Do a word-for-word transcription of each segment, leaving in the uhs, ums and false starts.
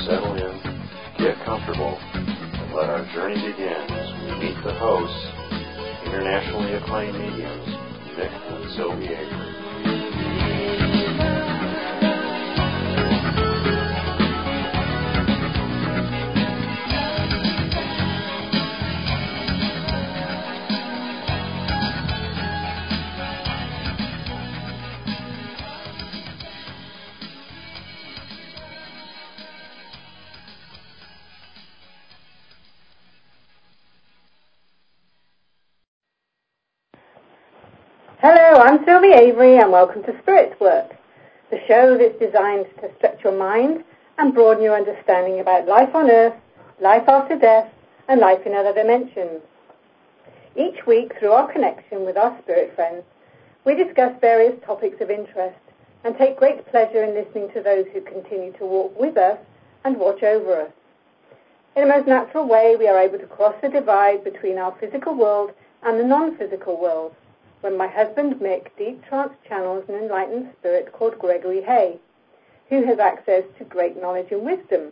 settle in, get comfortable, and let our journey begin as we meet the hosts, internationally acclaimed mediums, Mick and Sylvie Avery. Hello, I'm Sylvie Avery and welcome to Spirit Work, the show that's designed to stretch your mind and broaden your understanding about life on Earth, life after death, and life in other dimensions. Each week, through our connection with our spirit friends, we discuss various topics of interest and take great pleasure in listening to those who continue to walk with us and watch over us. In a most natural way, we are able to cross the divide between our physical world and the non-physical world, when my husband Mick deep trance channels an enlightened spirit called Gregory Hay, who has access to great knowledge and wisdom.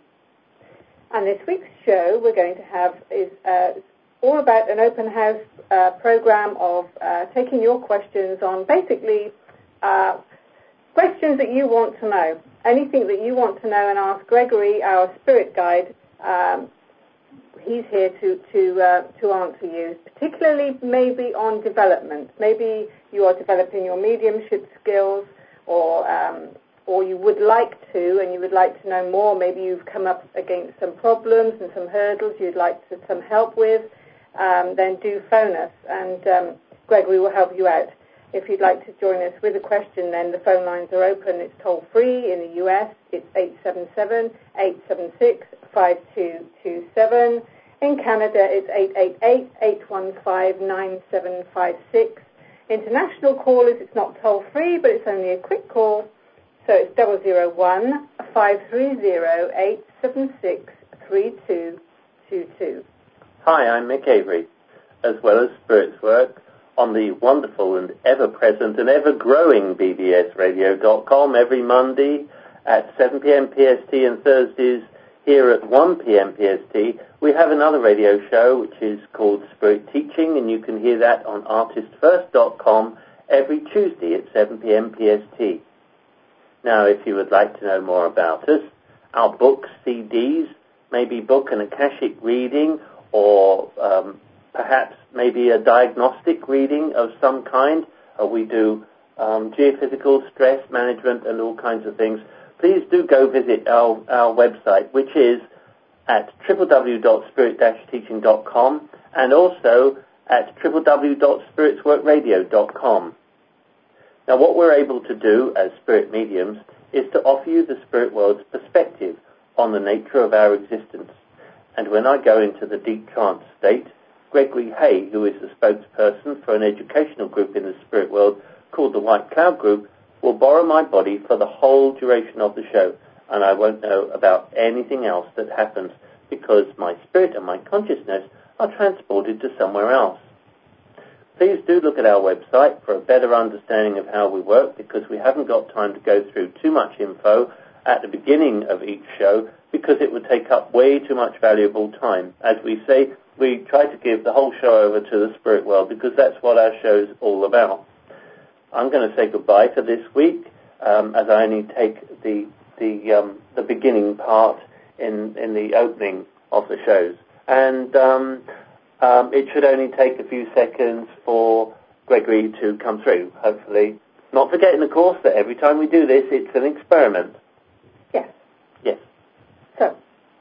And this week's show we're going to have is uh, all about an open house uh, program of uh, taking your questions on basically uh, questions that you want to know. Anything that you want to know and ask Gregory, our spirit guide. Um, He's here to to uh, to answer you, particularly maybe on development. Maybe you are developing your mediumship skills, or um, or you would like to, and you would like to know more. Maybe you've come up against some problems and some hurdles you'd like to, some help with. Um, then do phone us, and um, Gregory will help you out. If you'd like to join us with a question, then the phone lines are open. It's toll free in the U S. It's eight seven seven, eight seven six, five two two seven. In Canada, it's eight eight eight, eight one five, nine seven five six. International callers, it's not toll-free, but it's only a quick call. So it's double zero one, five three zero, eight seven six, three two two two. Hi, I'm Mick Avery, as well as Spirits Work, on the wonderful and ever-present and ever-growing B B S radio dot com every Monday at seven p.m. P S T and Thursdays here at one p.m. P S T. We have another radio show which is called Spirit Teaching, and you can hear that on artist first dot com every Tuesday at seven p.m. P S T. Now, if you would like to know more about us, our books, C Ds, maybe book an Akashic reading, or um, perhaps maybe a diagnostic reading of some kind. Uh, we do um, geophysical stress management and all kinds of things. Please do go visit our, our website, which is at w w w dot spirit dash teaching dot com and also at w w w dot spirits work radio dot com. Now, what we're able to do as spirit mediums is to offer you the spirit world's perspective on the nature of our existence. And when I go into the deep trance state, Gregory Hay, who is the spokesperson for an educational group in the spirit world called the White Cloud Group, will borrow my body for the whole duration of the show, and I won't know about anything else that happens because my spirit and my consciousness are transported to somewhere else. Please do look at our website for a better understanding of how we work, because we haven't got time to go through too much info at the beginning of each show because it would take up way too much valuable time. As we say, we try to give the whole show over to the spirit world because that's what our show's all about. I'm going to say goodbye for this week, um, as I only take the the um, the beginning part in in the opening of the shows, and um, um, it should only take a few seconds for Gregory to come through. Hopefully, not forgetting, of course, that every time we do this, it's an experiment. Yes. Yes. So,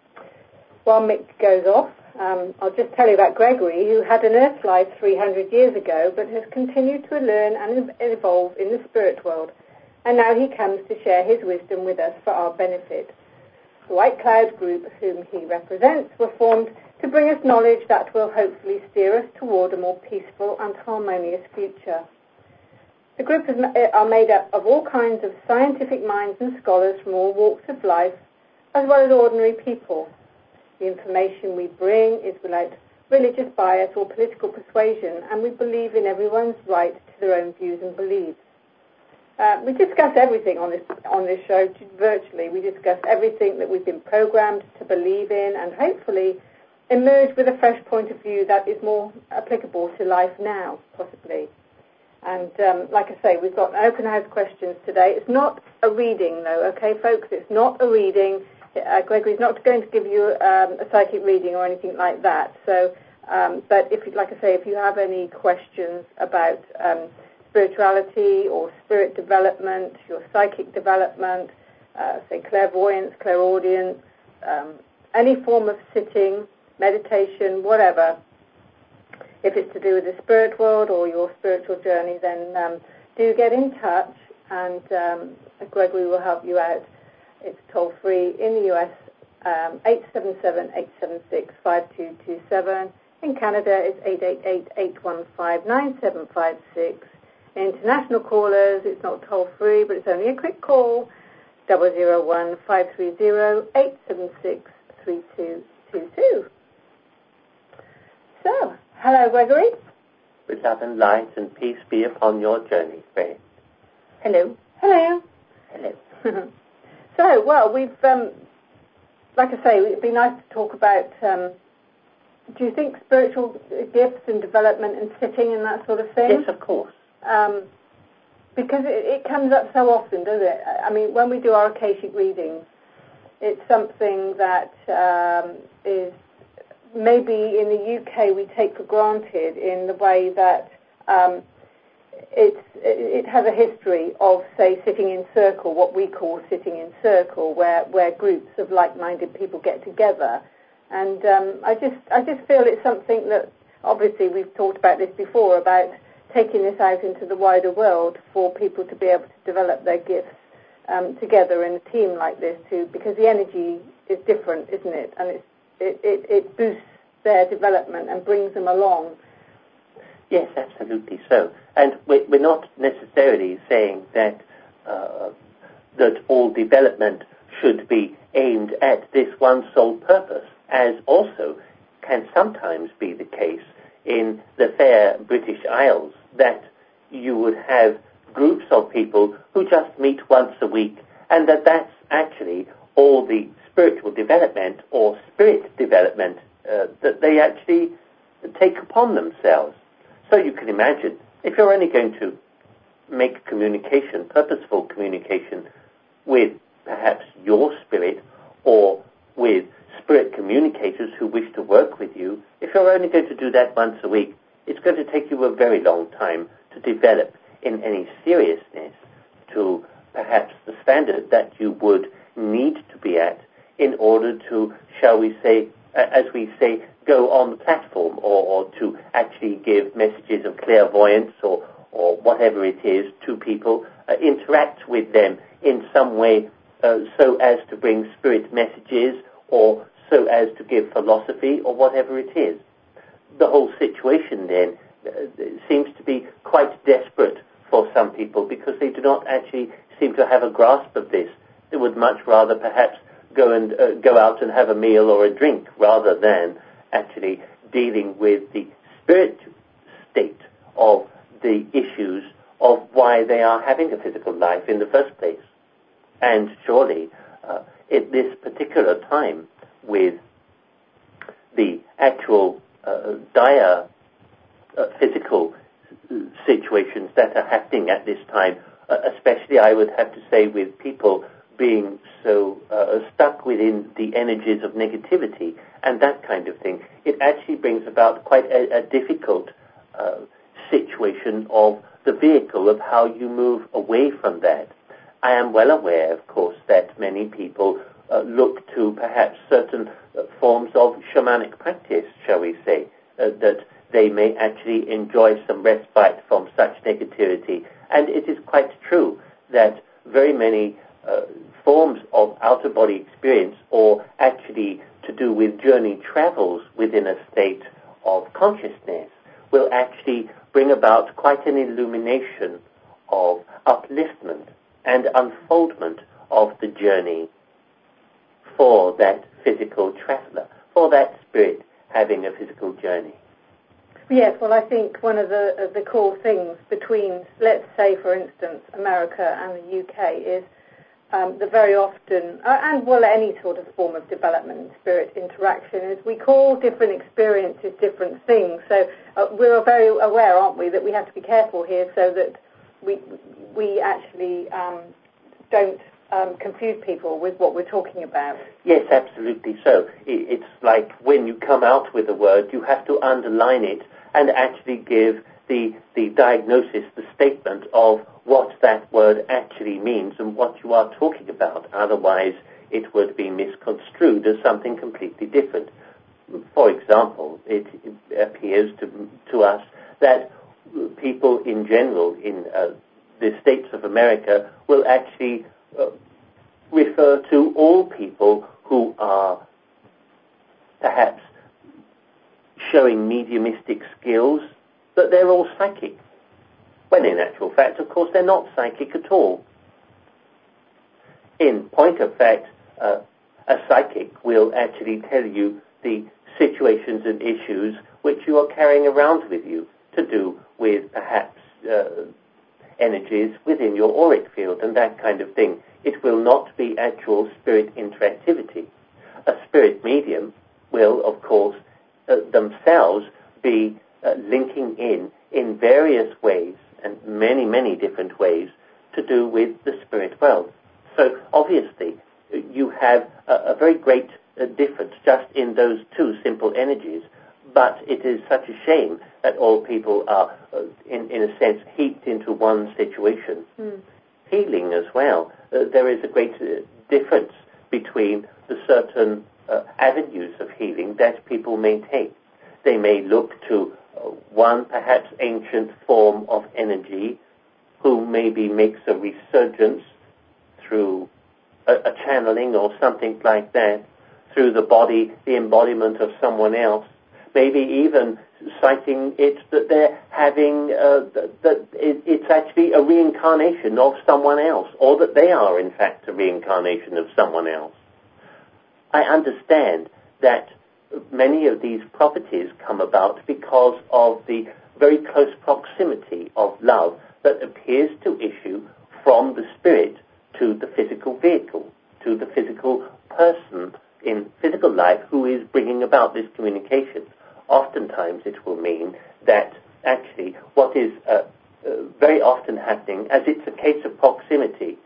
while Mick goes off, Um, I'll just tell you about Gregory, who had an earth life three hundred years ago, but has continued to learn and evolve in the spirit world. And now he comes to share his wisdom with us for our benefit. The White Cloud Group, whom he represents, were formed to bring us knowledge that will hopefully steer us toward a more peaceful and harmonious future. The group is, are made up of all kinds of scientific minds and scholars from all walks of life, as well as ordinary people. The information we bring is without religious bias or political persuasion, and we believe in everyone's right to their own views and beliefs. Uh, we discuss everything on this on this show virtually. We discuss everything that we've been programmed to believe in, and hopefully emerge with a fresh point of view that is more applicable to life now, possibly. And um, like I say, we've got open house questions today. It's not a reading, though, okay, folks? It's not a reading. Uh, Gregory's not going to give you um, a psychic reading or anything like that. So, um, but if, like I say, if you have any questions about um, spirituality or spirit development, your psychic development, uh, say clairvoyance, clairaudience, um, any form of sitting, meditation, whatever, if it's to do with the spirit world or your spiritual journey, then um, do get in touch, and um, Gregory will help you out. It's toll-free in the U S, um, eight seven seven, eight seven six, five two two seven. In Canada, it's eight eight eight, eight one five, nine seven five six. International callers, it's not toll-free, but it's only a quick call, zero zero one, five three zero, eight seven six, three two two two. So, hello, Gregory. With love and light and peace be upon your journey, friend. Hello. Hello. Hello. So, well, we've, um, like I say, it'd be nice to talk about, um, do you think spiritual gifts and development and sitting and that sort of thing? Yes, of course. Um, because it, it comes up so often, doesn't it? I mean, when we do our Akashic readings, it's something that um, is maybe in the U K we take for granted in the way that um, it's, it has a history of, say, sitting in circle, what we call sitting in circle, where, where groups of like-minded people get together. And um, I just I just feel it's something that, obviously we've talked about this before, about taking this out into the wider world for people to be able to develop their gifts um, together in a team like this too, because the energy is different, isn't it? And it's, it, it, it boosts their development and brings them along. Yes, absolutely so. And we're not necessarily saying that uh, that all development should be aimed at this one sole purpose, as also can sometimes be the case in the fair British Isles, that you would have groups of people who just meet once a week, and that that's actually all the spiritual development or spirit development uh, that they actually take upon themselves. So you can imagine, if you're only going to make communication, purposeful communication, with perhaps your spirit or with spirit communicators who wish to work with you, if you're only going to do that once a week, it's going to take you a very long time to develop in any seriousness to perhaps the standard that you would need to be at in order to, shall we say, as we say, go on the platform, or, or to actually give messages of clairvoyance or, or whatever it is to people, uh, interact with them in some way uh, so as to bring spirit messages or so as to give philosophy or whatever it is. The whole situation then uh, seems to be quite desperate for some people because they do not actually seem to have a grasp of this. They would much rather perhaps go and uh, go out and have a meal or a drink rather than actually dealing with the spirit state of the issues of why they are having a physical life in the first place. And surely uh, at this particular time, with the actual uh, dire uh, physical situations that are happening at this time, uh, especially I would have to say with people being so uh, stuck within the energies of negativity and that kind of thing, it actually brings about quite a, a difficult uh, situation of the vehicle of how you move away from that. I am well aware, of course, that many people uh, look to perhaps certain uh, forms of shamanic practice, shall we say, uh, that they may actually enjoy some respite from such negativity. And it is quite true that very many uh, forms of outer-body experience, or actually to do with journey travels within a state of consciousness, will actually bring about quite an illumination of upliftment and unfoldment of the journey for that physical traveler, for that spirit having a physical journey. Yes, well, I think one of the of the core things between, let's say, for instance, America and the U K is um, the very often, uh, and well, any sort of form of development, spirit interaction, is we call different experiences different things. So uh, we're very aware, aren't we, that we have to be careful here so that we we actually um, don't um, confuse people with what we're talking about. Yes, absolutely so. It's like when you come out with a word, you have to underline it and actually give the the diagnosis, the statement of what that word actually means and what you are talking about. Otherwise, it would be misconstrued as something completely different. For example, it appears to to us that people in general in uh, the States of America will actually uh, refer to all people who are perhaps showing mediumistic skills, that they're all psychic. When in actual fact, of course, they're not psychic at all. In point of fact, uh, a psychic will actually tell you the situations and issues which you are carrying around with you to do with perhaps uh, energies within your auric field and that kind of thing. It will not be actual spirit interactivity. A spirit medium will, of course, uh, themselves be uh, linking in in various ways and many, many different ways to do with the spirit world. So obviously you have a, a very great uh, difference just in those two simple energies, but it is such a shame that all people are, uh, in, in a sense, heaped into one situation. Mm. Healing as well. Uh, there is a great uh, difference between the certain uh, avenues of healing that people may take. They may look to uh, one perhaps ancient form of energy who maybe makes a resurgence through a, a channeling or something like that, through the body, the embodiment of someone else, maybe even citing it that they're having, uh, that, that it, it's actually a reincarnation of someone else, or that they are in fact a reincarnation of someone else. I understand that many of these properties come about because of the very close proximity of love that appears to issue from the spirit to the physical vehicle, to the physical person in physical life who is bringing about this communication. Oftentimes it will mean that actually what is uh, uh, very often happening, as it's a case of proximity,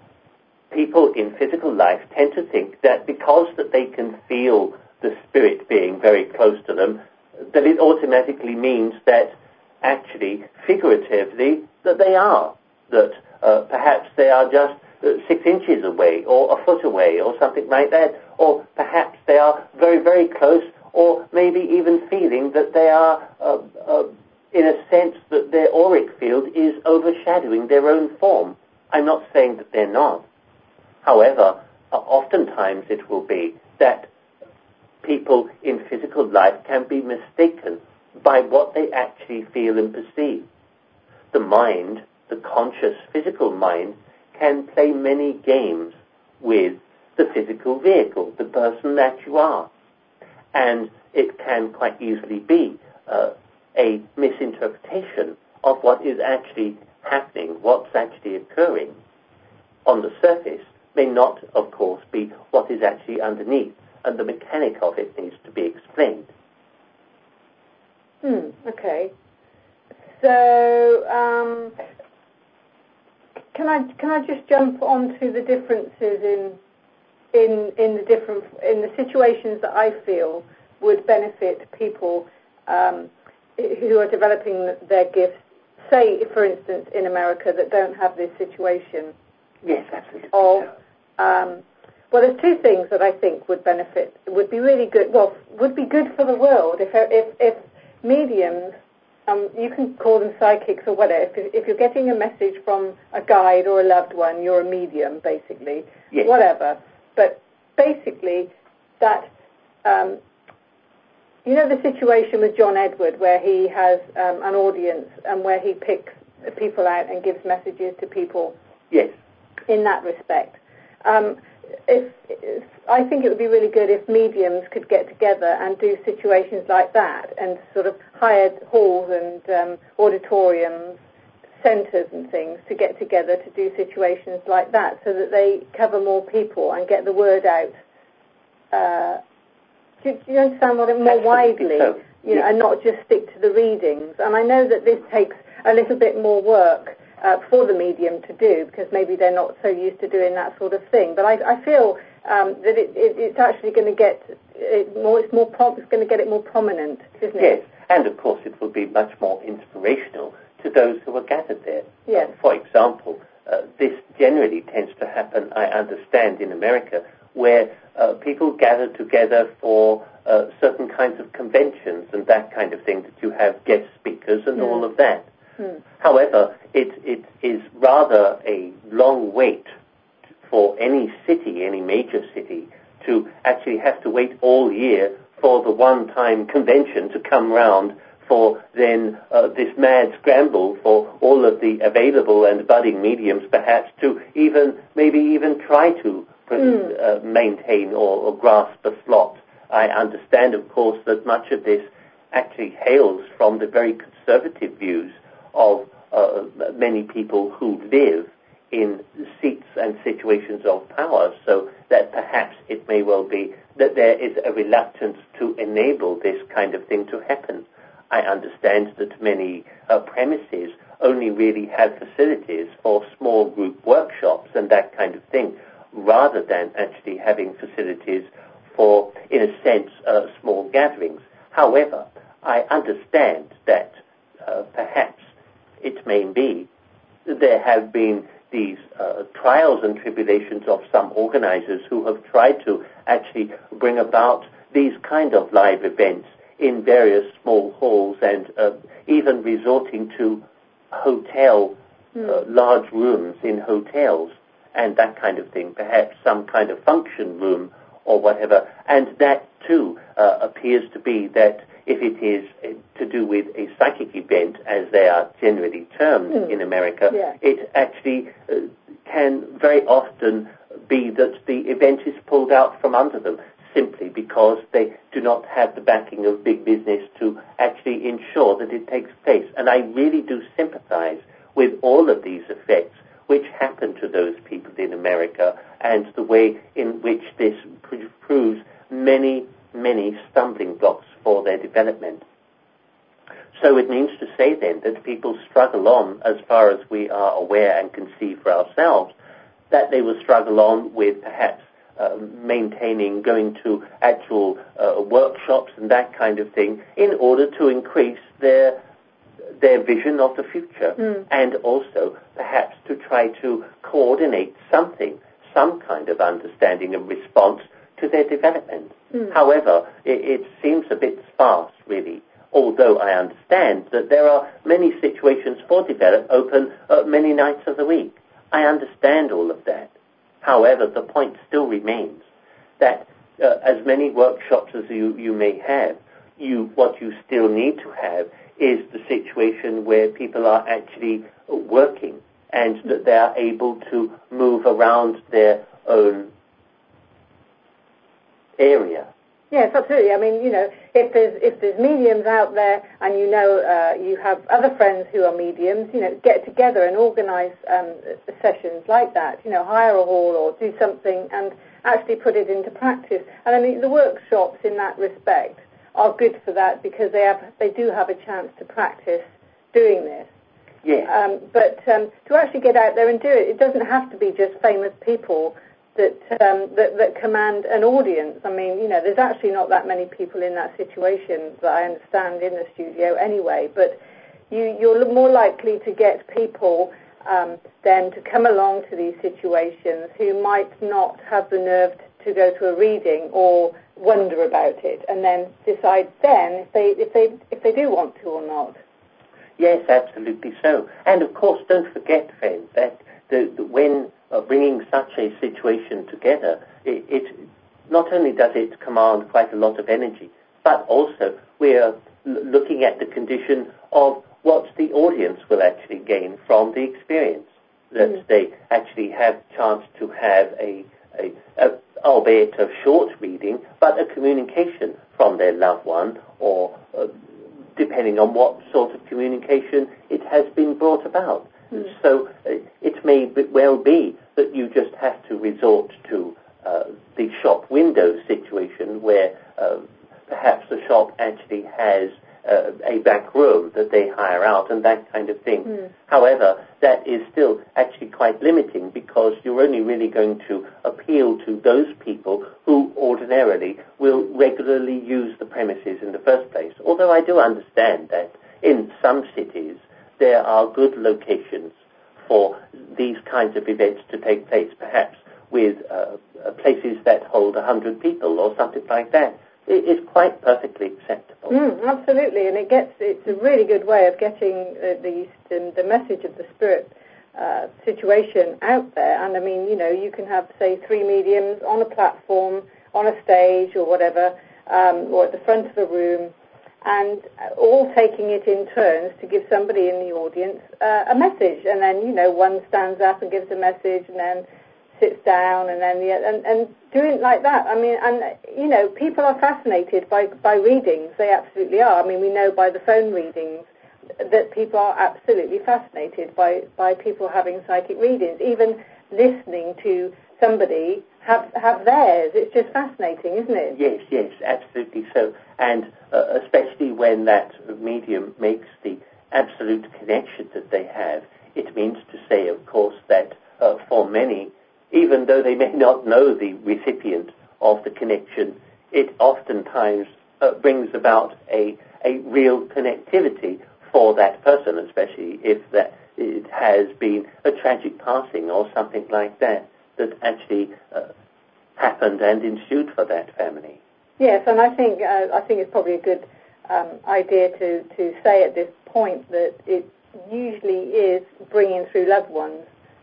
people in physical life tend to think that because that they can feel the spirit being very close to them, that it automatically means that actually, figuratively, that they are, that uh, perhaps they are just uh, six inches away or a foot away or something like that, or perhaps they are very, very close, or maybe even feeling that they are, uh, uh, in a sense, that their auric field is overshadowing their own form. I'm not saying that they're not. However, uh, oftentimes it will be that people in physical life can be mistaken by what they actually feel and perceive. The mind, the conscious physical mind, can play many games with the physical vehicle, the person that you are. And it can quite easily be uh, a misinterpretation of what is actually happening, what's actually occurring. On the surface may not, of course, be what is actually underneath, and the mechanic of it needs to be explained. Hmm, okay. So, um, can I can I just jump onto the differences in in in the different in the situations that I feel would benefit people um, who are developing their gifts? Say, for instance, in America, that don't have this situation. Yes, absolutely. Of um, well, there's two things that I think would benefit. Would be really good. Well, would be good for the world if if if mediums. Um, you can call them psychics or whatever. If, if you're getting a message from a guide or a loved one, you're a medium, basically. Yes. Whatever. But basically, that, um, you know the situation with John Edward, where he has um, an audience and where he picks people out and gives messages to people? Yes. In that respect. Um, if, if I think it would be really good if mediums could get together and do situations like that, and sort of hired halls and um, auditoriums, centres and things to get together to do situations like that, so that they cover more people and get the word out. Uh, do, do you understand what it more widely? So. You know, and not just stick to the readings. And I know that this takes a little bit more work uh, for the medium to do, because maybe they're not so used to doing that sort of thing. But I, I feel um, that it, it, it's actually going to get it more. It's more. Pro- it's going to get it more prominent, isn't it? Yes, and of course it will be much more inspirational to those who are gathered there. Yes. Uh, for example, uh, this generally tends to happen, I understand, in America, where uh, people gather together for uh, certain kinds of conventions and that kind of thing, that you have guest speakers and mm. all of that. Mm. However, it, it is rather a long wait for any city, any major city, to actually have to wait all year for the one-time convention to come round, for then uh, this mad scramble for all of the available and budding mediums perhaps to even, maybe even try to mm. uh, maintain or, or grasp a slot. I understand, of course, that much of this actually hails from the very conservative views of uh, many people who live in seats and situations of power, so that perhaps it may well be that there is a reluctance to enable this kind of thing to happen. I understand that many uh, premises only really have facilities for small group workshops and that kind of thing, rather than actually having facilities for, in a sense, uh, small gatherings. However, I understand that uh, perhaps it may be that there have been these uh, trials and tribulations of some organizers who have tried to actually bring about these kind of live events in various small halls, and uh, even resorting to hotel, mm. uh, large rooms in hotels and that kind of thing, perhaps some kind of function room or whatever. And that, too, uh, appears to be that if it is to do with a psychic event, as they are generally termed mm. in America, yeah. it actually uh, can very often be that the event is pulled out from under them, simply because they do not have the backing of big business to actually ensure that it takes place. And I really do sympathize with all of these effects which happen to those people in America, and the way in which this proves many, many stumbling blocks for their development. So it means to say then that people struggle on, as far as we are aware and can see for ourselves, that they will struggle on with perhaps uh, maintaining, going to actual uh, workshops and that kind of thing, in order to increase their their vision of the future, mm. and also perhaps to try to coordinate something, some kind of understanding and response to their development. Mm. However, it, it seems a bit sparse, really, although I understand that there are many situations for develop open uh, many nights of the week. I understand all of that. However, the point still remains that uh, as many workshops as you, you may have, you what you still need to have is the situation where people are actually working and that they are able to move around their own area. Yes, absolutely. I mean, you know, if there's if there's mediums out there, and you know uh, you have other friends who are mediums, you know, get together and organise um, sessions like that. You know, hire a hall or do something and actually put it into practice. And I mean, the workshops in that respect are good for that, because they have they do have a chance to practice doing this. Yeah. Um, but um, to actually get out there and do it, it doesn't have to be just famous people that, um, that that command an audience. I mean, you know, there's actually not that many people in that situation that I understand in the studio anyway. But you you're more likely to get people um, then to come along to these situations who might not have the nerve to go to a reading or wonder about it, and then decide then if they if they if they do want to or not. Yes, absolutely so. And of course, don't forget, friends, that the, the, when uh, bringing such a situation together, it, it not only does it command quite a lot of energy, but also we are l- looking at the condition of what the audience will actually gain from the experience. That mm. they actually have chance to have a a, a albeit a short reading, but a communication from their loved one, or uh, depending on what sort of communication it has been brought about. Mm. So uh, it may well be that you just have to resort to uh, the shop window situation where uh, perhaps the shop actually has uh, a back room that they hire out and that kind of thing. Mm. However, that is still actually quite limiting because you're only really going to appeal to those people who ordinarily will regularly use the premises in the first place. Although I do understand that in some cities there are good locations for these kinds of events to take place, perhaps with uh, places that hold one hundred people or something like that. It's quite perfectly acceptable. Mm, absolutely, and it gets it's a really good way of getting uh, the, the the message of the spirit uh, situation out there. And I mean, you know, you can have, say, three mediums on a platform, on a stage or whatever, um, or at the front of a room, and all taking it in turns to give somebody in the audience uh, a message. And then, you know, one stands up and gives a message, and then sits down, and then the and, and doing it like that. I mean, and you know, people are fascinated by by readings. They absolutely are. I mean, we know by the phone readings that people are absolutely fascinated by by people having psychic readings. Even listening to somebody have have theirs. It's just fascinating, isn't it? Yes, yes, absolutely so. And uh, especially when that medium makes the absolute connection that they have, it means to say, of course, that uh, for many, even though they may not know the recipient of the connection, it oftentimes uh, brings about a, a real connectivity for that person, especially if that it has been a tragic passing or something like that, that actually uh, happened and ensued for that family. Yes, and I think uh, I think it's probably a good um, idea to, to say at this point that it usually is bringing through loved ones.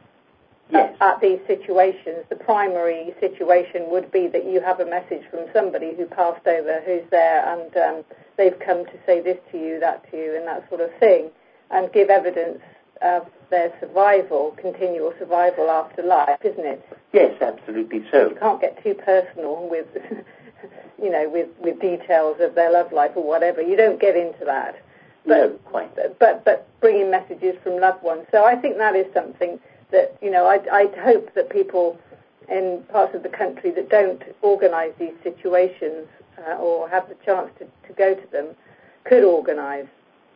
Yes. At, at these situations. The primary situation would be that you have a message from somebody who passed over, who's there, and um, they've come to say this to you, that to you, and that sort of thing, and give evidence of their survival, continual survival after life, isn't it? Yes, absolutely so. You can't get too personal with, you know, with, with details of their love life or whatever. You don't get into that. But, no, quite. But, but bringing messages from loved ones. So I think that is something that, you know, I'd, I'd hope that people in parts of the country that don't organise these situations uh, or have the chance to, to go to them could organise.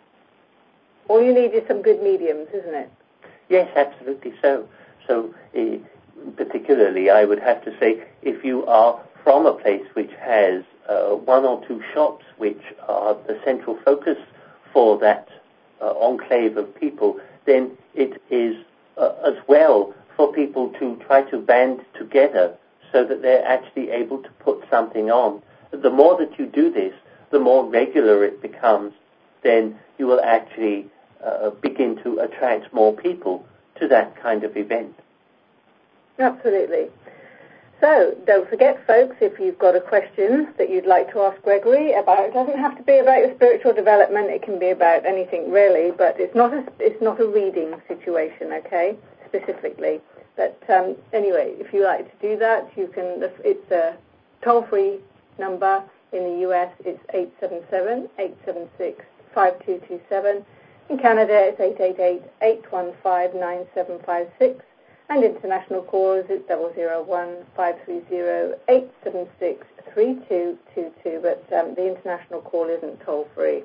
All you need is some good mediums, isn't it? Yes, absolutely so. So, uh, particularly, I would have to say, if you are from a place which has uh, one or two shops which are the central focus for that uh, enclave of people, then it is Uh, as well for people to try to band together so that they're actually able to put something on. The more that you do this, the more regular it becomes, then you will actually uh, begin to attract more people to that kind of event. Absolutely. So, don't forget, folks, if you've got a question that you'd like to ask Gregory about, it doesn't have to be about your spiritual development, it can be about anything really, but it's not a, it's not a reading situation, okay, specifically. But um, anyway, if you like to do that, you can, it's a toll-free number in the U S, it's eight seven seven, eight seven six, five two two seven. In Canada, it's eight eight eight, eight one five, nine seven five six. And international callers, it's zero zero one, five three zero, eight seven six, three two two two, but um, the international call isn't toll-free.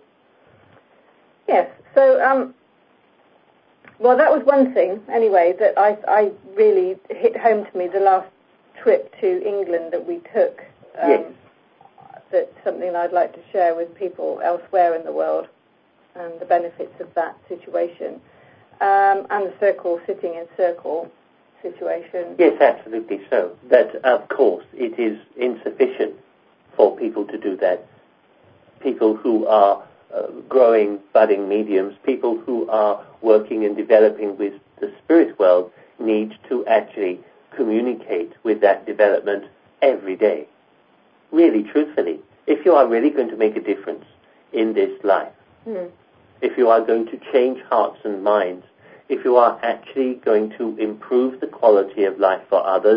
Yes, so, um, well, that was one thing, anyway, that I, I really hit home to me the last trip to England that we took. Um, yes. That's something I'd like to share with people elsewhere in the world and the benefits of that situation. Um, and the circle, sitting in circle situation. Yes, absolutely so. That, of course, it is insufficient for people to do that. People who are uh, growing, budding mediums, people who are working and developing with the spirit world need to actually communicate with that development every day. Really, truthfully, if you are really going to make a difference in this life, mm. if you are going to change hearts and minds, if you are actually going to improve the quality of life for others,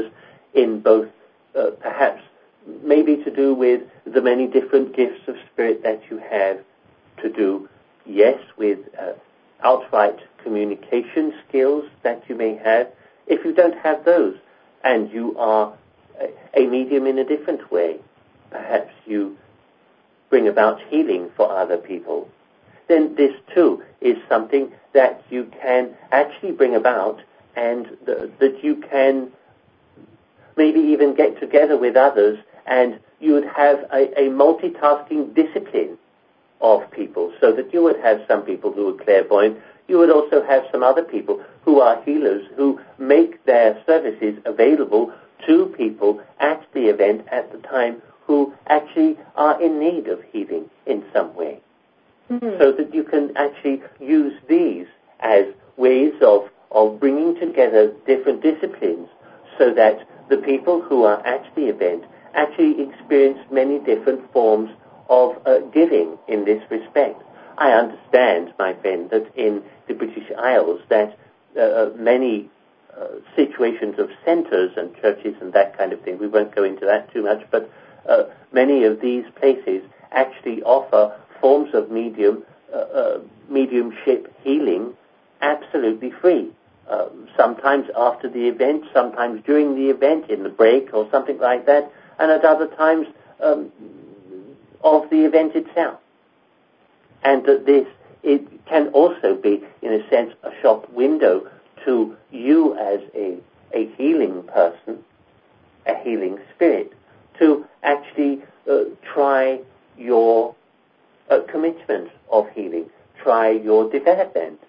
in both uh, perhaps maybe to do with the many different gifts of spirit that you have, to do, yes, with uh, outright communication skills that you may have. If you don't have those and you are a, a medium in a different way, perhaps you bring about healing for other people, then this too is something that you can actually bring about, and the, that you can maybe even get together with others, and you would have a, a multitasking discipline of people, so that you would have some people who are clairvoyant. You would also have some other people who are healers, who make their services available to people at the event at the time, who actually are in need of healing in some way. Mm-hmm. So that you can actually use these as ways of, of bringing together different disciplines, so that the people who are at the event actually experience many different forms of uh, giving in this respect. I understand, my friend, that in the British Isles that uh, many uh, situations of centres and churches and that kind of thing, we won't go into that too much, but uh, many of these places actually offer forms of medium, uh, uh, mediumship healing absolutely free. Uh, sometimes after the event, sometimes during the event, in the break or something like that, and at other times um, of the event itself. And that this, it can also be, in a sense, a shop window to you as a, a healing person, a healing spirit, to actually uh, try your uh, commitment of healing, try your development.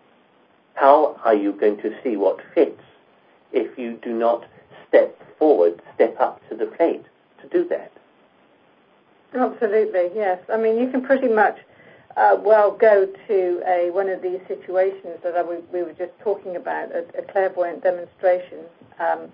How are you going to see what fits if you do not step forward, step up to the plate to do that? Absolutely, yes. I mean, you can pretty much uh, well go to a one of these situations that I, we, we were just talking about, a, a clairvoyant demonstration. Um,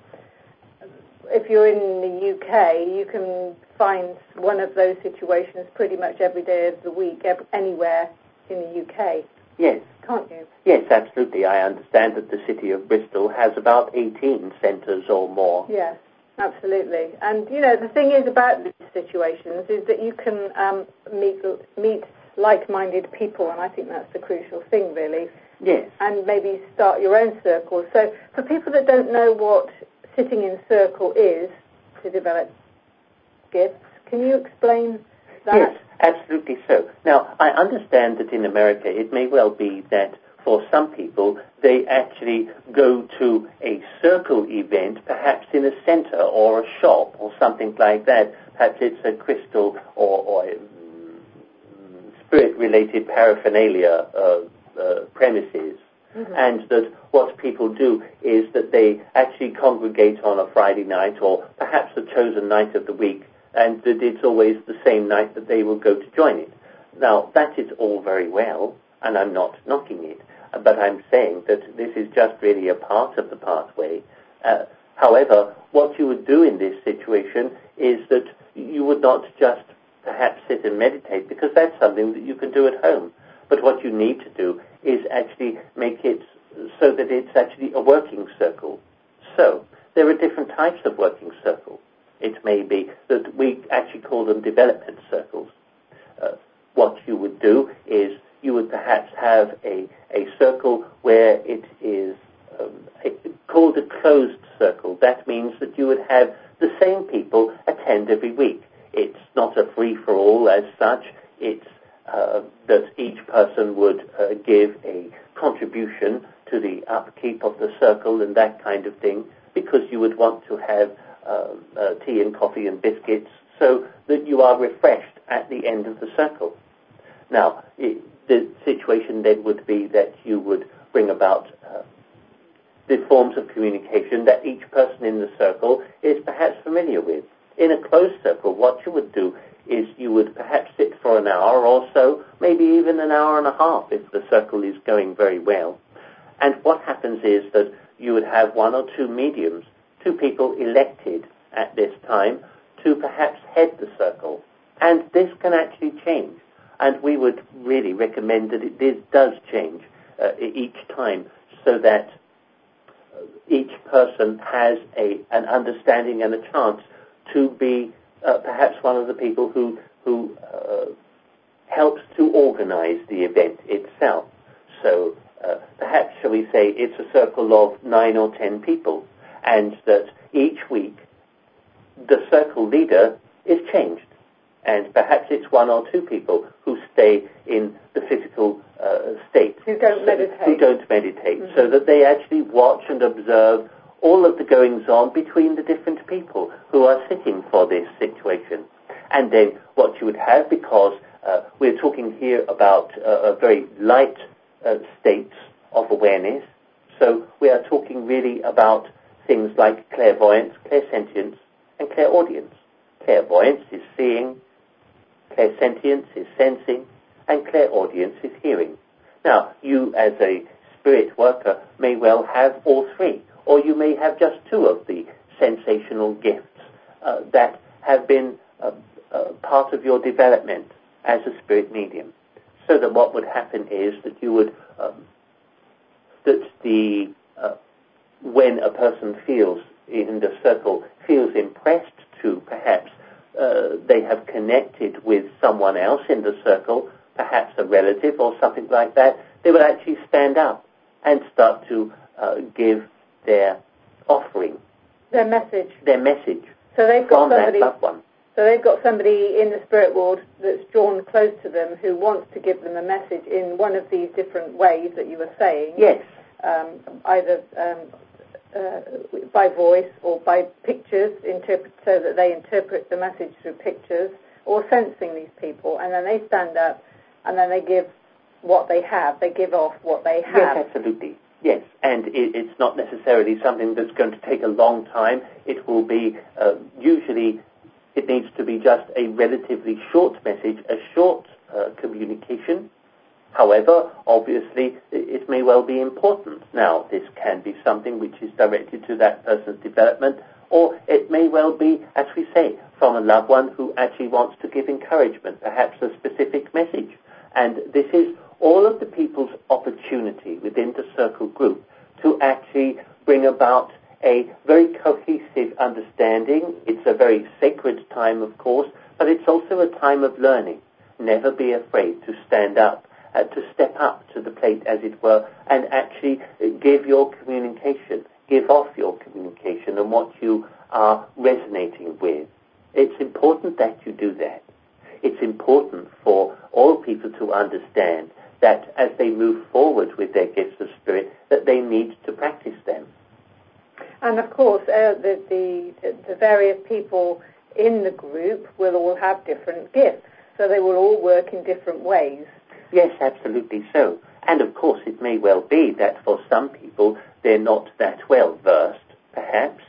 if you're in the U K, you can find one of those situations pretty much every day of the week, every, anywhere in the U K. Yes. Can't you? Yes, absolutely. I understand that the city of Bristol has about eighteen centres or more. Yes, absolutely. And, you know, the thing is about these situations is that you can um, meet meet like-minded people, and I think that's the crucial thing, really. Yes. And maybe start your own circle. So for people that don't know what sitting in circle is to develop gifts, can you explain that? Yes, absolutely so. Now, I understand that in America it may well be that for some people they actually go to a circle event, perhaps in a center or a shop or something like that. Perhaps it's a crystal or, or a, um, spirit-related paraphernalia uh, uh, premises. Mm-hmm. And that what people do is that they actually congregate on a Friday night or perhaps a chosen night of the week, and that it's always the same night that they will go to join it. Now, that is all very well, and I'm not knocking it, but I'm saying that this is just really a part of the pathway. Uh, however, what you would do in this situation is that you would not just perhaps sit and meditate, because that's something that you can do at home. But what you need to do is actually make it so that it's actually a working circle. So, there are different types of working circles. It may be that we actually call them development circles. Uh, what you would do is you would perhaps have a, a circle where it is um, a, called a closed circle. That means that you would have the same people attend every week. It's not a free-for-all as such. It's uh, that each person would uh, give a contribution to the upkeep of the circle and that kind of thing, because you would want to have Uh, uh, tea and coffee and biscuits, so that you are refreshed at the end of the circle. Now, it, the situation then would be that you would bring about uh, the forms of communication that each person in the circle is perhaps familiar with. In a closed circle, what you would do is you would perhaps sit for an hour or so, maybe even an hour and a half if the circle is going very well. And what happens is that you would have one or two mediums, two people elected at this time to perhaps head the circle. And this can actually change. And we would really recommend that it is, does change uh, each time, so that each person has a an understanding and a chance to be uh, perhaps one of the people who who uh, helps to organize the event itself. So uh, perhaps, shall we say, it's a circle of nine or ten people, and that each week the circle leader is changed, and perhaps it's one or two people who stay in the physical uh, state. Who don't so, meditate. Who don't meditate, mm-hmm. so that they actually watch and observe all of the goings-on between the different people who are sitting for this situation. And then what you would have, because uh, we're talking here about uh, a very light uh, state of awareness, so we are talking really about things like clairvoyance, clairsentience, and clairaudience. Clairvoyance is seeing, clairsentience is sensing, and clairaudience is hearing. Now, you as a spirit worker may well have all three, or you may have just two of the sensational gifts uh, that have been uh, uh, part of your development as a spirit medium. So that what would happen is that you would, um, that the, uh, when a person feels in the circle, feels impressed to perhaps uh, they have connected with someone else in the circle, perhaps a relative or something like that, they would actually stand up and start to uh, give their offering. Their message. Their message. So they've got from somebody, that loved one. So they've got somebody in the spirit world that's drawn close to them who wants to give them a message in one of these different ways that you were saying. Yes. Um, either um, uh, by voice or by pictures, interpret, so that they interpret the message through pictures, or sensing these people, and then they stand up and then they give what they have. They give off what they have. Yes, absolutely. Yes, and it, it's not necessarily something that's going to take a long time. It will be, uh, usually, it needs to be just a relatively short message, a short uh, communication. However, obviously, it may well be important. Now, this can be something which is directed to that person's development, or it may well be, as we say, from a loved one who actually wants to give encouragement, perhaps a specific message. And this is all of the people's opportunity within the circle group to actually bring about a very cohesive understanding. It's a very sacred time, of course, but it's also a time of learning. Never be afraid to stand up, uh, to step up to the plate, as it were, and actually give your communication, give off your communication and what you are resonating with. It's important that you do that. It's important for all people to understand that as they move forward with their gifts of spirit, that they need to practice them. And of course, uh, the, the the various people in the group will all have different gifts, so they will all work in different ways. Yes, absolutely so. And of course, it may well be that for some people, they're not that well versed, perhaps.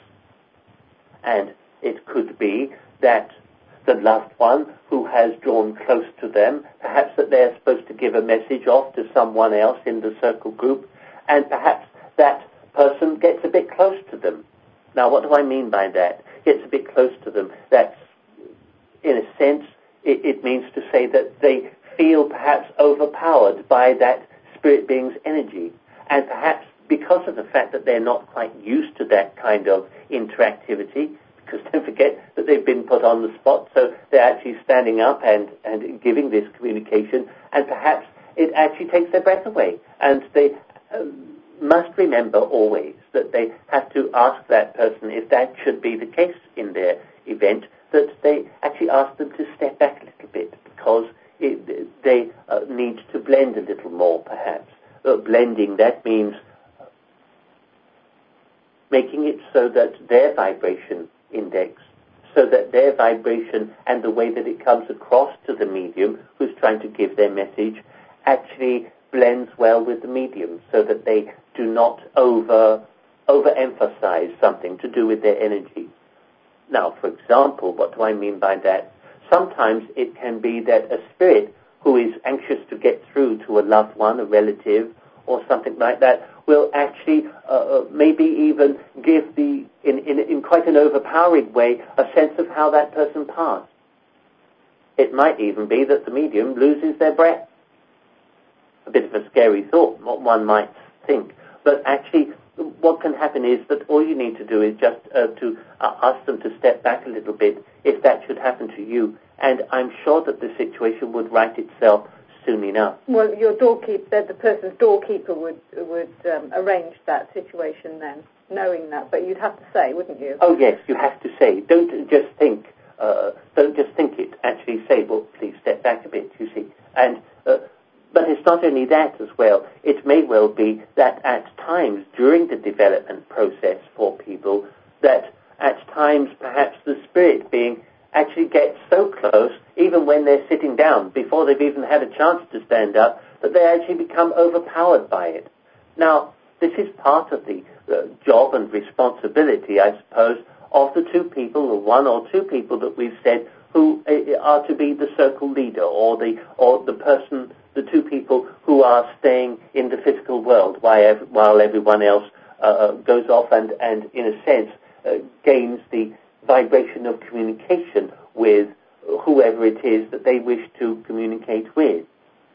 And it could be that the loved one who has drawn close to them, perhaps that they're supposed to give a message off to someone else in the circle group, and perhaps that person gets a bit close to them. Now, what do I mean by that? Gets a bit close to them. That's, in a sense, it, it means to say that they feel perhaps overpowered by that spirit being's energy, and perhaps because of the fact that they're not quite used to that kind of interactivity, because don't forget that they've been put on the spot, so they're actually standing up and, and giving this communication, and perhaps it actually takes their breath away. And they uh, must remember always that they have to ask that person, if that should be the case in their event, that they actually ask them to step back a little bit, because it, they uh, need to blend a little more, perhaps. Uh, blending, that means making it so that their vibration index, so that their vibration and the way that it comes across to the medium who's trying to give their message actually blends well with the medium, so that they do not over overemphasize something to do with their energy. Now, for example, what do I mean by that? Sometimes it can be that a spirit who is anxious to get through to a loved one, a relative, or something like that, will actually uh, maybe even give the, in, in, in quite an overpowering way, a sense of how that person passed. It might even be that the medium loses their breath. A bit of a scary thought, what one might think. But actually, what can happen is that all you need to do is just uh, to uh, ask them to step back a little bit if that should happen to you, and I'm sure that the situation would right itself soon enough. Well, your doorkeeper, the person's doorkeeper would would um, arrange that situation then, knowing that, but you'd have to say, wouldn't you? Oh yes, you have to say. Don't just think. Uh, don't just think it. Actually say, well, please step back a bit. You see, and uh, but it's not only that as well. It may well be that at times during the development process for people, that at times perhaps the spirit being actually gets so close, even when they're sitting down, before they've even had a chance to stand up, that they actually become overpowered by it. Now, this is part of the uh, job and responsibility, I suppose, of the two people, or one or two people that we've said, who uh, are to be the circle leader, or the or the person, the two people who are staying in the physical world while, ev- while everyone else uh, goes off and, and, in a sense, uh, gains the vibration of communication with whoever it is that they wish to communicate with.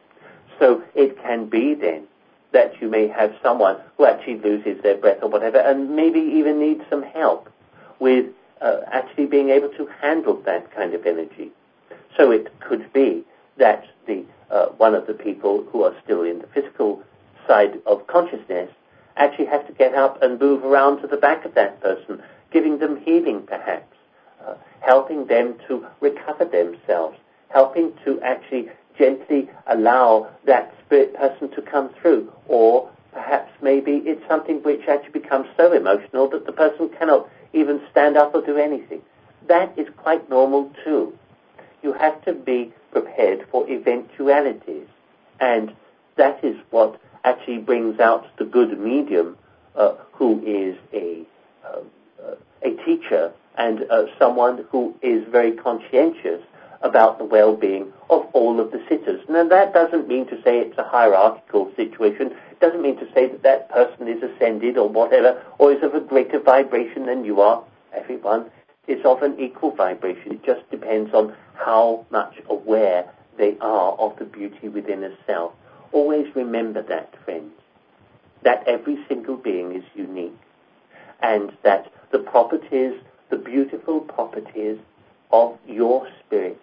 So it can be then that you may have someone who actually loses their breath or whatever, and maybe even needs some help with uh, actually being able to handle that kind of energy. So it could be that the uh, one of the people who are still in the physical side of consciousness actually have to get up and move around to the back of that person, giving them healing perhaps, uh, helping them to recover themselves, helping to actually gently allow that spirit person to come through, or perhaps maybe it's something which actually becomes so emotional that the person cannot even stand up or do anything. That is quite normal too. You have to be prepared for eventualities, and that is what actually brings out the good medium uh, who is a uh, uh, a teacher and uh, someone who is very conscientious about the well-being of all of the sitters. Now, that doesn't mean to say it's a hierarchical situation. It doesn't mean to say that that person is ascended or whatever, or is of a greater vibration than you are. Everyone is of an equal vibration. It just depends on how much aware they are of the beauty within a self. Always remember that, friends, that every single being is unique, and that the properties, the beautiful properties of your spirit,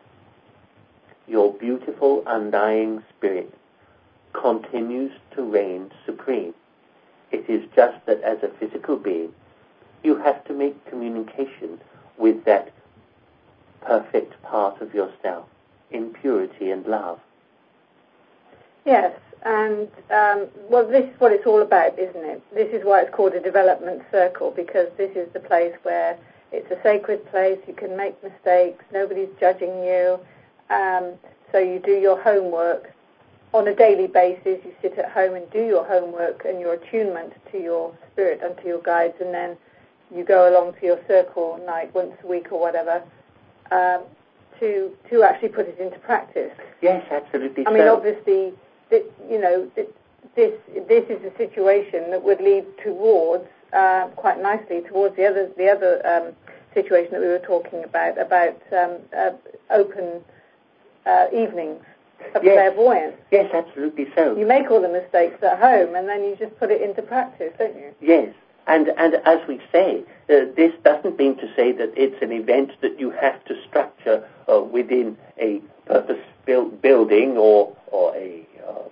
your beautiful undying spirit, continues to reign supreme. It is just that as a physical being, you have to make communication with that perfect part of yourself in purity and love. Yes, and um, well, this is what it's all about, isn't it? This is why it's called a development circle, because this is the place where it's a sacred place. You can make mistakes. Nobody's judging you. Um, so you do your homework on a daily basis. You sit at home and do your homework and your attunement to your spirit and to your guides, and then you go along to your circle night once a week or whatever um, to to actually put it into practice. Yes, absolutely. I mean, so. obviously, th- you know, th- this this is a situation that would lead towards uh, quite nicely towards the other the other um, situation that we were talking about about um, uh, open uh, evenings of yes. clairvoyance. Yes, absolutely so. You make all the mistakes at home, and then you just put it into practice, don't you? Yes. And and as we say, uh, this doesn't mean to say that it's an event that you have to structure uh, within a purpose-built building or or a, um,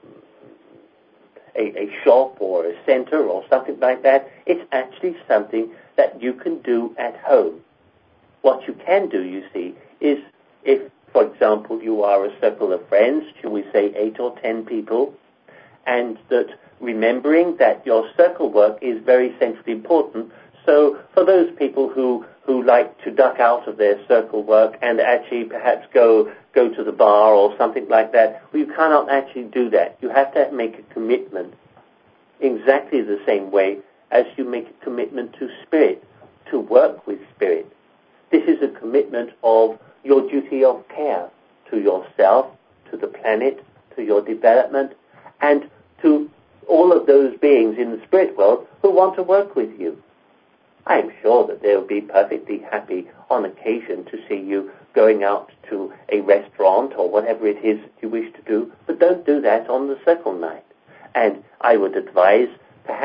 a a shop or a center or something like that. It's actually something that you can do at home. What you can do, you see, is if, for example, you are a circle of friends, shall we say eight or ten people, and that remembering that your circle work is very essentially important. So for those people who, who like to duck out of their circle work and actually perhaps go go to the bar or something like that, well, you cannot actually do that. You have to make a commitment exactly the same way as you make a commitment to spirit, to work with spirit. This is a commitment of your duty of care to yourself, to the planet, to your development, and to all of those beings in the spirit world who want to work with you. I am sure that they'll be perfectly happy on occasion to see you going out to a restaurant or whatever it is that you wish to do, but don't do that on the circle night. And I would advise perhaps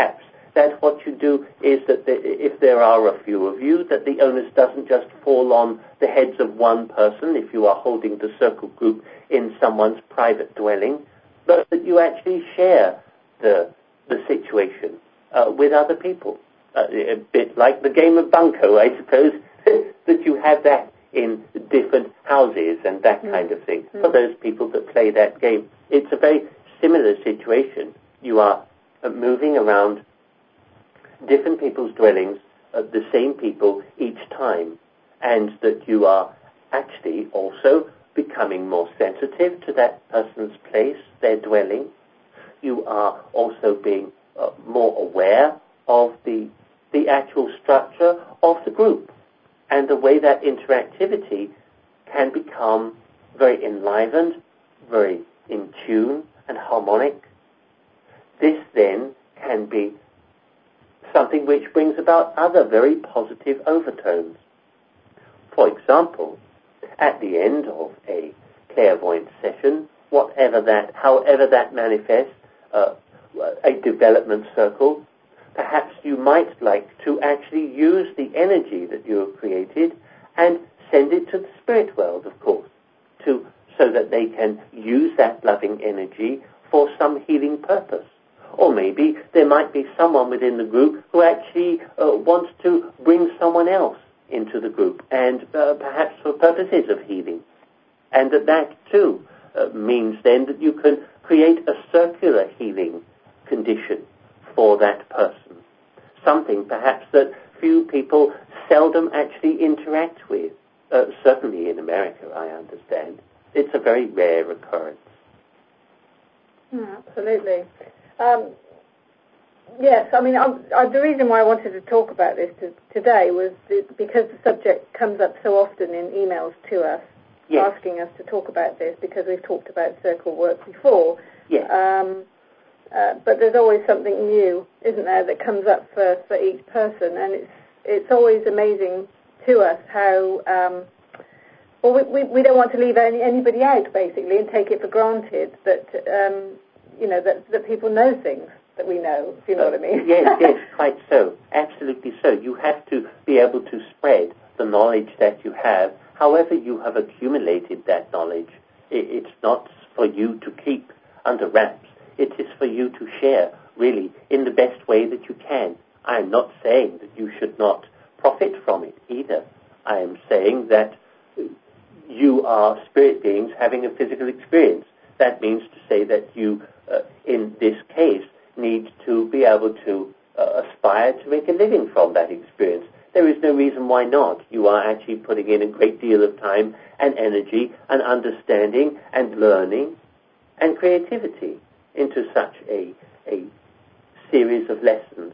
that what you do is that the, if there are a few of you, that the onus doesn't just fall on the heads of one person if you are holding the circle group in someone's private dwelling, but that you actually share the the situation uh, with other people. Uh, a bit like the game of bunco, I suppose, that you have that in different houses and that mm. kind of thing. Mm. For those people that play that game, it's a very similar situation. You are uh, moving around different people's dwellings, uh, the same people each time, and that you are actually also becoming more sensitive to that person's place, their dwelling. You are also being uh, more aware of the the actual structure of the group and the way that interactivity can become very enlivened, very in tune and harmonic. This then can be something which brings about other very positive overtones. For example, at the end of a clairvoyance session, whatever that, however that manifests, uh, a development circle, perhaps you might like to actually use the energy that you have created and send it to the spirit world, of course, to so that they can use that loving energy for some healing purpose. Or maybe there might be someone within the group who actually uh, wants to bring someone else into the group, and uh, perhaps for purposes of healing. And that that too uh, means then that you can create a circular healing condition for that person. Something perhaps that few people seldom actually interact with. Uh, certainly in America, I understand. It's a very rare occurrence. Mm, absolutely. Um, yes, I mean, I, I, the reason why I wanted to talk about this to, today was the, because the subject comes up so often in emails to us, yes. asking us to talk about this, because we've talked about circle work before. Yes. Um, uh, but there's always something new, isn't there, that comes up for, for each person, and it's it's always amazing to us how, um, well, we, we, we don't want to leave any, anybody out, basically, and take it for granted that, um, you know, that, that people know things that we know, if you know uh, what I mean. Yes, yes, quite so. Absolutely so. You have to be able to spread the knowledge that you have, however you have accumulated that knowledge. It, it's not for you to keep under wraps. It is for you to share, really, in the best way that you can. I am not saying that you should not profit from it either. I am saying that you are spirit beings having a physical experience. That means to say that you, uh, in this case, need to be able to uh, aspire to make a living from that experience. There is no reason why not. You are actually putting in a great deal of time and energy and understanding and learning and creativity into such a, a series of lessons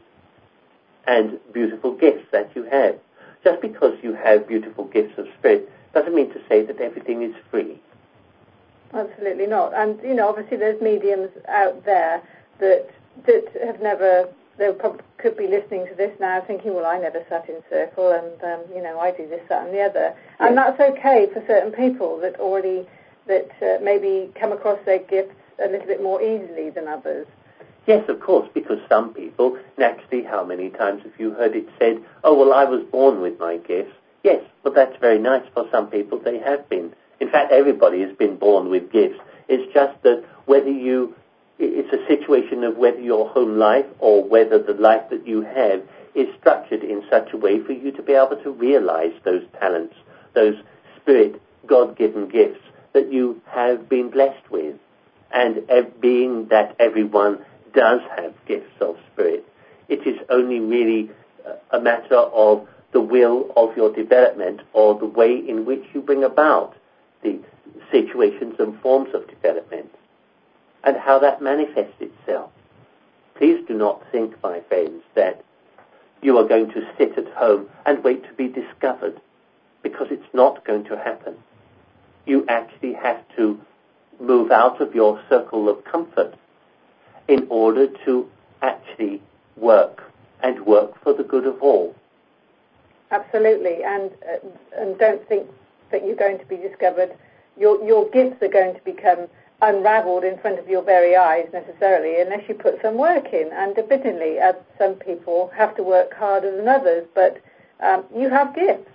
and beautiful gifts that you have. Just because you have beautiful gifts of spirit doesn't mean to say that everything is free. Absolutely not. And, you know, obviously there's mediums out there that that have never, they probably could be listening to this now thinking, well, I never sat in circle and, um, you know, I do this, that and the other. Yes. And that's okay for certain people that already, that uh, maybe come across their gifts a little bit more easily than others. Yes, of course, because some people, naturally, how many times have you heard it said, oh, well, I was born with my gifts. Yes, well, that's very nice for some people. They have been. In fact, everybody has been born with gifts. It's just that whether you, it's a situation of whether your home life or whether the life that you have is structured in such a way for you to be able to realize those talents, those spirit, God-given gifts that you have been blessed with. And being that everyone does have gifts of spirit, it is only really a matter of the will of your development or the way in which you bring about the situations and forms of development and how that manifests itself. Please do not think, my friends, that you are going to sit at home and wait to be discovered, because it's not going to happen. You actually have to move out of your circle of comfort in order to actually work and work for the good of all. Absolutely, and uh, and don't think that you're going to be discovered. Your your gifts are going to become unraveled in front of your very eyes necessarily unless you put some work in. And admittedly, uh, some people have to work harder than others, but um, you have gifts.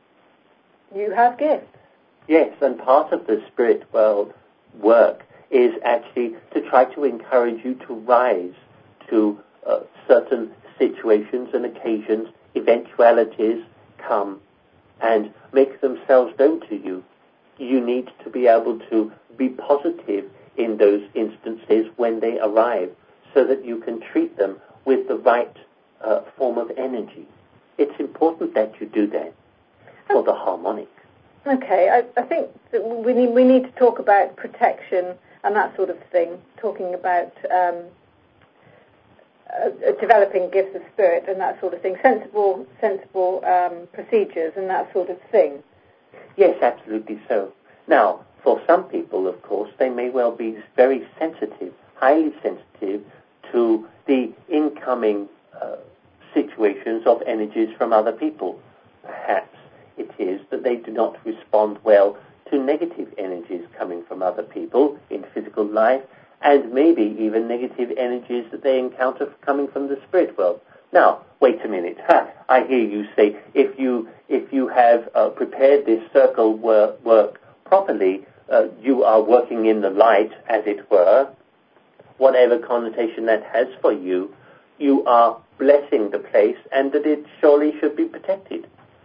You have gifts. Yes, and part of the spirit world work is actually to try to encourage you to rise to uh, certain situations and occasions, eventualities come and make themselves known to you. You need to be able to be positive in those instances when they arrive so that you can treat them with the right uh, form of energy. It's important that you do that for the harmonic. Okay, I, I think that we need, we need to talk about protection and that sort of thing, talking about um, uh, developing gifts of spirit and that sort of thing, sensible sensible um, procedures and that sort of thing. Yes, absolutely so. Now, for some people, of course, they may well be very sensitive, highly sensitive to the incoming uh, situations of energies from other people. Perhaps it is that they do not respond well to negative energies coming from other people in physical life, and maybe even negative energies that they encounter coming from the spirit world. Now, wait a minute. Ha, I hear you say, if you if you have uh, prepared this circle work, work properly, uh, you are working in the light, as it were, whatever connotation that has for you, you are blessing the place, and that it surely should be protected.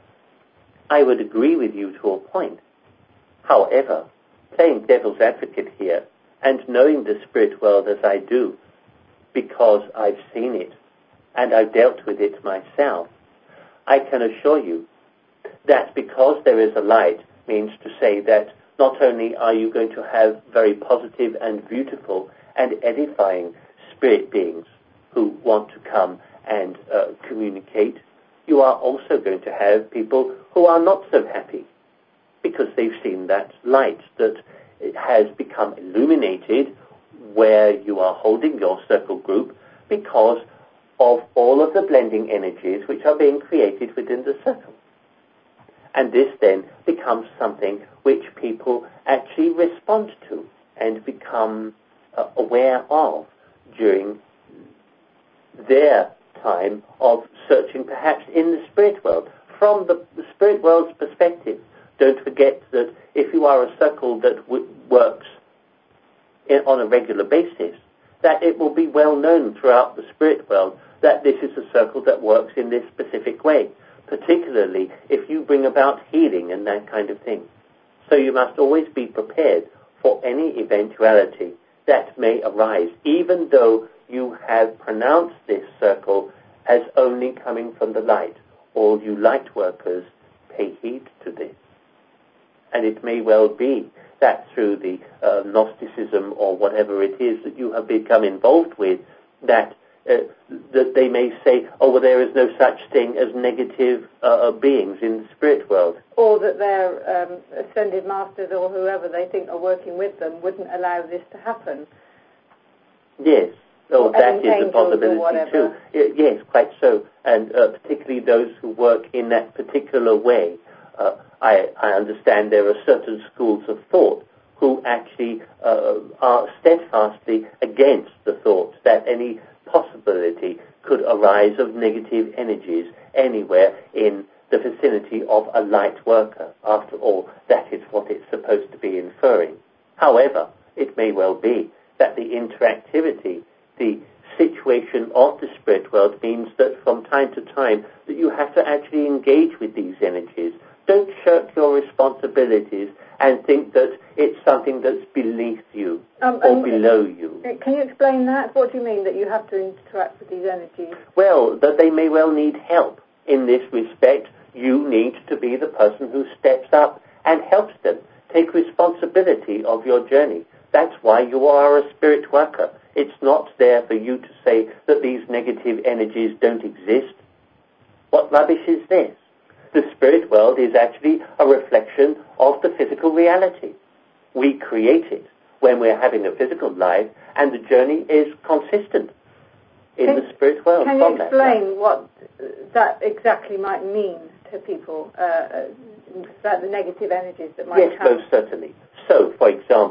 I would agree with you to a point. However, playing devil's advocate here, and knowing the spirit world as I do, because I've seen it, and I've dealt with it myself, I can assure you that because there is a light means to say that not only are you going to have very positive and beautiful and edifying spirit beings who want to come and uh, communicate, you are also going to have people who are not so happy because they've seen that light that has become illuminated where you are holding your circle group because of all of the blending energies which are being created within the circle. And this then becomes something which people actually respond to and become uh, aware of during their time of searching perhaps in the spirit world. From the, the spirit world's perspective, don't forget that if you are a circle that w- works in, on a regular basis, that it will be well known throughout the spirit world that this is a circle that works in this specific way, particularly if you bring about healing and that kind of thing. So you must always be prepared for any eventuality that may arise, even though you have pronounced this circle as only coming from the light. All you light workers pay heed to this. And it may well be that through the uh, Gnosticism or whatever it is that you have become involved with, that uh, that they may say, oh, well, there is no such thing as negative uh, beings in the spirit world. Or that their um, ascended masters or whoever they think are working with them wouldn't allow this to happen. Yes. Oh, or that is a possibility too. Yes, quite so. And uh, particularly those who work in that particular way. Uh, I, I understand there are certain schools of thought who actually uh, are steadfastly against the thought that any possibility could arise of negative energies anywhere in the vicinity of a light worker. After all, that is what it's supposed to be inferring. However, it may well be that the interactivity, the situation of the spirit world means that from time to time that you have to actually engage with these energies. Don't shirk your responsibilities and think that it's something that's beneath you um, or um, below you. Can you explain that? What do you mean that you have to interact with these energies? Well, that they may well need help. In this respect, you need to be the person who steps up and helps them. Take responsibility of your journey. That's why you are a spirit worker. It's not there for you to say that these negative energies don't exist. What rubbish is this? The spirit world is actually a reflection of the physical reality. We create it when we're having a physical life, and the journey is consistent in can, the spirit world. Can you explain what that exactly might mean to people, uh, about the negative energies that might yes, come? Yes, most certainly. So, for example,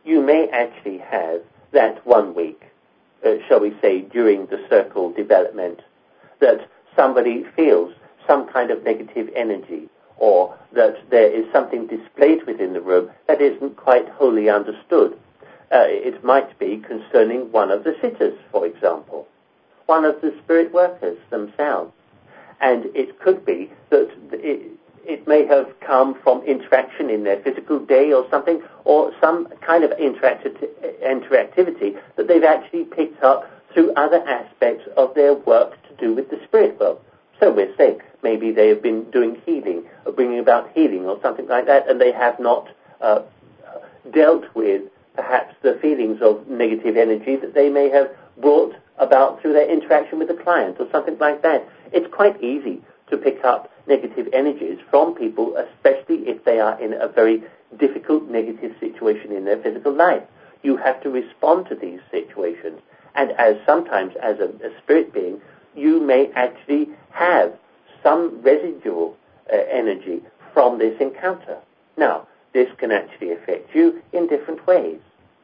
you may actually have that one week, uh, shall we say, during the circle development, that somebody feels some kind of negative energy, or that there is something displayed within the room that isn't quite wholly understood. Uh, it might be concerning one of the sitters, for example, one of the spirit workers themselves. And it could be that it, it may have come from interaction in their physical day or something, or some kind of interacti- interactivity that they've actually picked up through other aspects of their work to do with the spirit world. So we're saying maybe they have been doing healing, or bringing about healing or something like that, and they have not uh, dealt with perhaps the feelings of negative energy that they may have brought about through their interaction with the client or something like that. It's quite easy to pick up negative energies from people, especially if they are in a very difficult negative situation in their physical life. You have to respond to these situations, and as sometimes as a, a spirit being, you may actually have some residual uh, energy from this encounter. Now, this can actually affect you in different ways.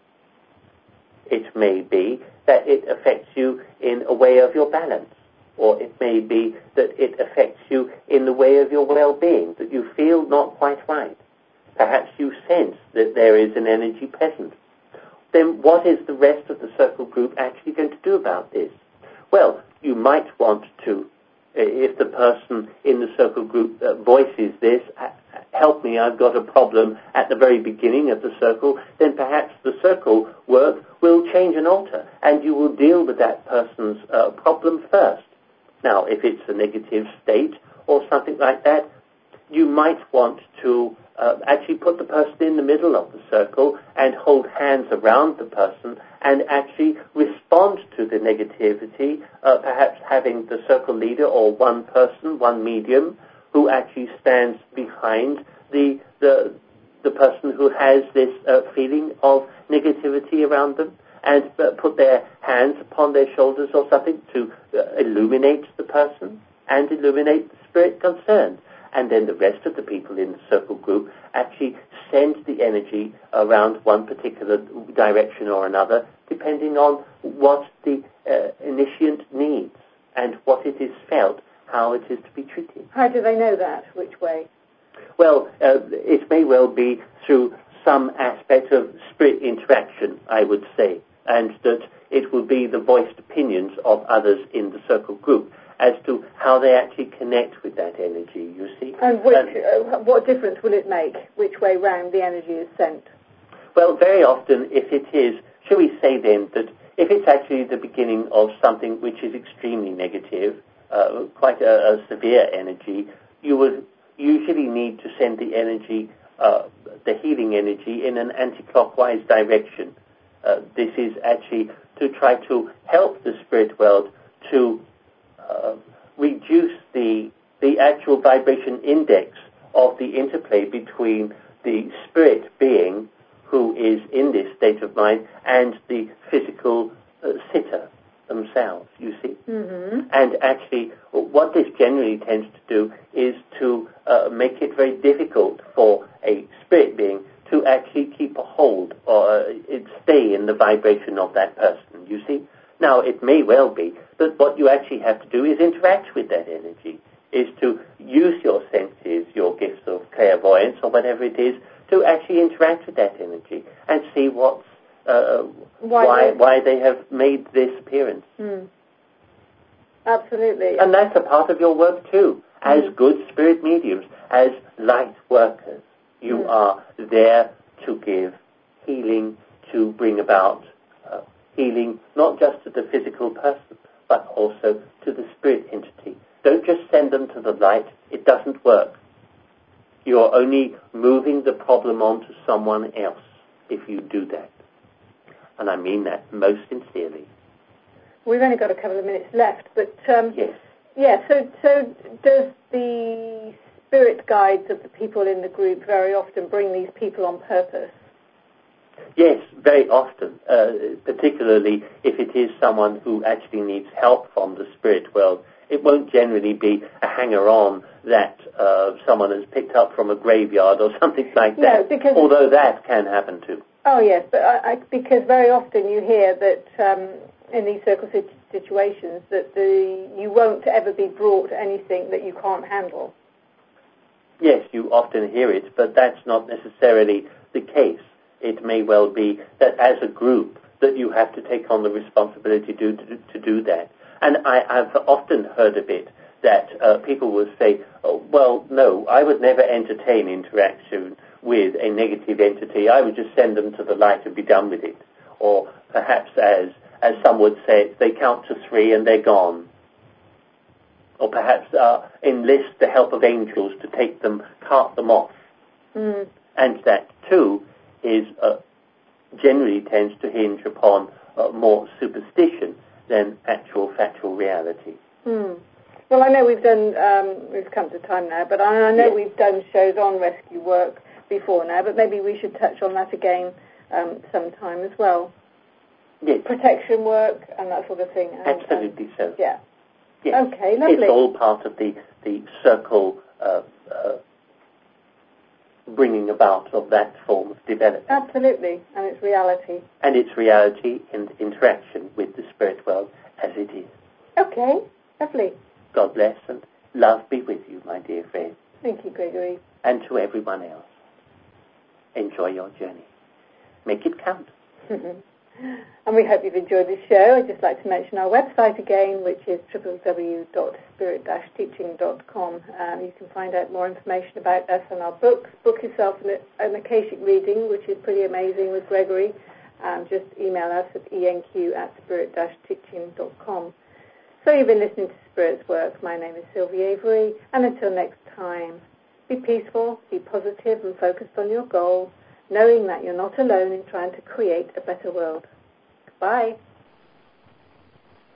It may be that it affects you in a way of your balance, or it may be that it affects you in the way of your well-being, that you feel not quite right. Perhaps you sense that there is an energy present. Then what is the rest of the circle group actually going to do about this? Well, you might want to, if the person in the circle group uh, voices this, help me, I've got a problem at the very beginning of the circle, then perhaps the circle work will change and alter, and you will deal with that person's uh, problem first. Now, if it's a negative state or something like that, you might want to uh, actually put the person in the middle of the circle and hold hands around the person and actually respond to the negativity, uh, perhaps having the circle leader or one person, one medium, who actually stands behind the the, the person who has this uh, feeling of negativity around them, and uh, put their hands upon their shoulders or something to uh, illuminate the person and illuminate the spirit concerned. And then the rest of the people in the circle group actually send the energy around one particular direction or another, depending on what the uh, initiant needs and what it is felt, how it is to be treated. How do they know that? Which way? Well, uh, it may well be through some aspect of spirit interaction, I would say, and that it will be the voiced opinions of others in the circle group as to how they actually connect with that energy, you see. And which, uh, what difference will it make, which way round the energy is sent? Well, very often, if it is, shall we say then, that if it's actually the beginning of something which is extremely negative, uh, quite a, a severe energy, you would usually need to send the energy, uh, the healing energy, in an anti-clockwise direction. Uh, this is actually to try to help the spirit world to Uh, reduce the the actual vibration index of the interplay between the spirit being who is in this state of mind and the physical uh, sitter themselves, you see. Mm-hmm. And actually, what this generally tends to do is to uh, make it very difficult for a spirit being to actually keep a hold or uh, stay in the vibration of that person, you see. Now, it may well be that what you actually have to do is interact with that energy, is to use your senses, your gifts of clairvoyance or whatever it is, to actually interact with that energy and see what's, uh, why, why, why they have made this appearance. Mm. Absolutely. And that's a part of your work too. As mm. good spirit mediums, as light workers, you mm. are there to give healing, to bring about healing, not just to the physical person, but also to the spirit entity. Don't just send them to the light. It doesn't work. You're only moving the problem on to someone else if you do that. And I mean that most sincerely. We've only got a couple of minutes left, but... Um, yes. Yeah, so, so does the spirit guides of the people in the group very often bring these people on purpose? Yes, very often, uh, particularly if it is someone who actually needs help from the spirit world. It won't generally be a hanger-on that uh, someone has picked up from a graveyard or something like that, no, because although that can happen too. Oh, yes, but I, I, because very often you hear that um, in these circle situations that the you won't ever be brought anything that you can't handle. Yes, you often hear it, but that's not necessarily the case. It may well be that as a group that you have to take on the responsibility to, to, to do that. And I, I've often heard of it that uh, people will say, oh, well, no, I would never entertain interaction with a negative entity. I would just send them to the light and be done with it. Or perhaps as, as some would say, they count to three and they're gone. Or perhaps uh, enlist the help of angels to take them, cart them off. Mm. And that, too, is uh, generally tends to hinge upon uh, more superstition than actual factual reality. Mm. Well, I know we've done, um, we've come to time now, but I, I know yes. we've done shows on rescue work before now, but maybe we should touch on that again um, sometime as well. Yes. Protection work and that sort of thing. And, Absolutely and, so. Yeah. Yes. Okay, lovely. It's all part of the, the circle uh, uh, bringing about of that form of development. Absolutely, and it's reality. And it's reality and interaction with the spirit world as it is. Okay, lovely. God bless and love be with you, my dear friend. Thank you, Gregory. And to everyone else. Enjoy your journey. Make it count. And we hope you've enjoyed this show. I'd just like to mention our website again, which is w w w dot spirit dash teaching dot com. Um, you can find out more information about us and our books. Book yourself an, an Akashic reading, which is pretty amazing with Gregory. Um, just email us at enq at spirit dash teaching dot com. So you've been listening to Spirit's Work. My name is Sylvie Avery. And until next time, be peaceful, be positive and focused on your goal, knowing that you're not alone in trying to create a better world. Goodbye.